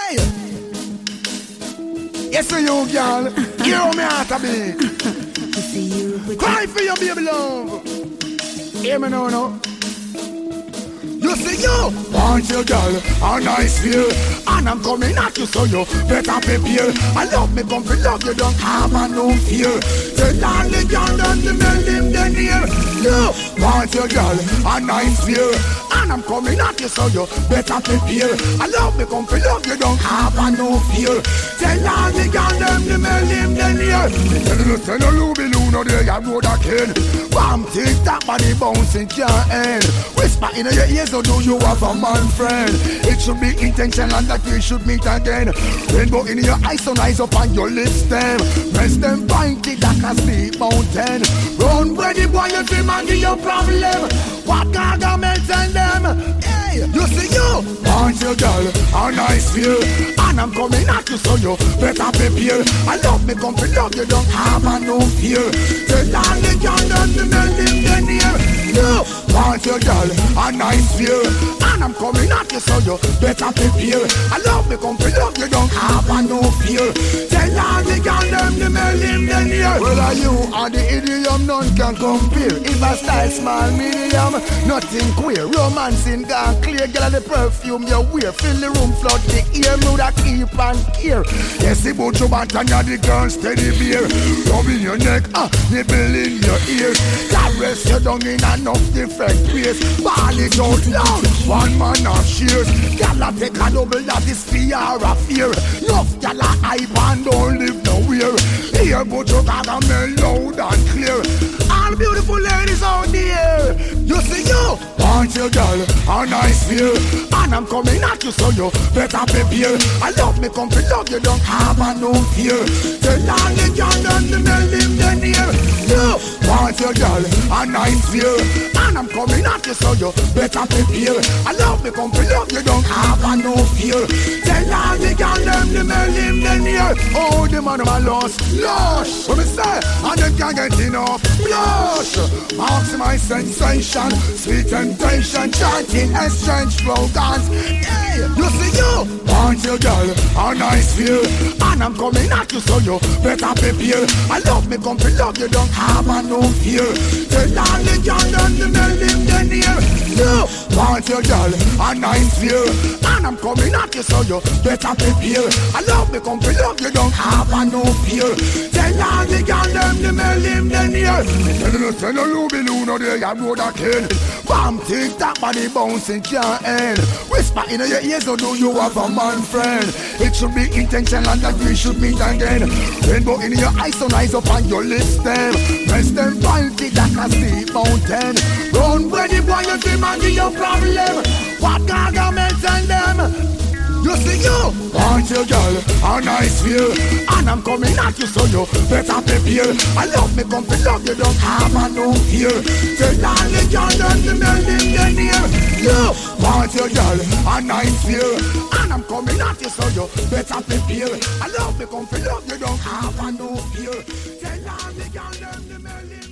Hey! Yes, you girl. Hear me out a bit. Cry for your baby love. Hear me now, no? You see you want your girl a nice feel, and I'm coming at you, so you better prepare. I love me, come for love, you don't have no fear. Tell all the girl and the men them the near. You want your girl a nice feel, and I'm coming at you, so you better prepare. I love me, come for love, you don't have no fear. Tell all the girl them the men them the near. Tell no Ruby Lou, no there you know that kid. Bam, tick tock, body bouncing can't end. Whisper in your ears, so do you have a man friend? It should be intentional that we should meet again. Rainbow in your eyes, so nice up on your lips them. Rest them pinky like a sleep mountain. Run where the boy you feel man give your problem. What garments and them? Hey, you see you want your girl a nice feel, and I'm coming at you, so you better prepare. I love me, come for love, you don't have no fear. Tell all the girl and the men in the near. You want your girl a nice feel, and I'm coming at you, so you better prepare. I love me, come for love, you don't have no fear. Tell all the girl them the men in the near. Well, are you are the idiom, none can compare. If I style small, medium, nothing queer. Romancing gone clear, girl, the perfume you wear. Fill the room, flood the ear, mood a keep and care. Yes, the boat you bat and you're the girl steady beer. Rubbing your neck, nibble in your ears. Caress you down in enough different ways. Ball it out loud, one man of shears. Girl, I take a double, that is fear or fear. Enough girl, I hype and don't live nowhere. Here, but you gotta mail loud and clear. All beautiful ladies out there, you see you want your girl a nice feel, and I'm coming at you, so you better prepare. I love me, come for love, you don't have no fear. Tell all the girl and the men in the near. You want your girl a nice feel, and I'm coming at you, so you better prepare. I love me, come for love, you don't have no fear. Tell all the girl and the men in the near. Oh, the man of my lost, lush. What me say? And them can't get enough. Blush, maximize sensation, sweet temptation, chanting exchange slogans. Hey, you see you want your girl a nice feel, and I'm coming at you, so you better prepare. I love me, come for love, you don't have no fear. Tell all the girl and the men in the near. You want your girl a nice feel, and I'm coming at you, so you better prepare. I love me, come for love, you don't have no fear. Tell all the girl and the men in the near. Tell no Ruby Lou, no there you know that kid. Bam, tick tock, body bouncing can't end. Whisper in your ears, so do you have a man friend? It should be intentional that we should meet again. Rainbow in your eyes, so nice up on your lips them. Rest them pinky like a sleep mountain. Run where the boy you feel man give your problem. What garments and them? You see you want your girl a nice feel, and I'm coming at you, so you better prepare. I love me, come for love, you don't have no fear. Tell all the girl and the men in the near. You want your girl a nice feel, and I'm coming at you, so you better prepare. I love me, come for love, you don't have no fear. Tell all the girl and the men in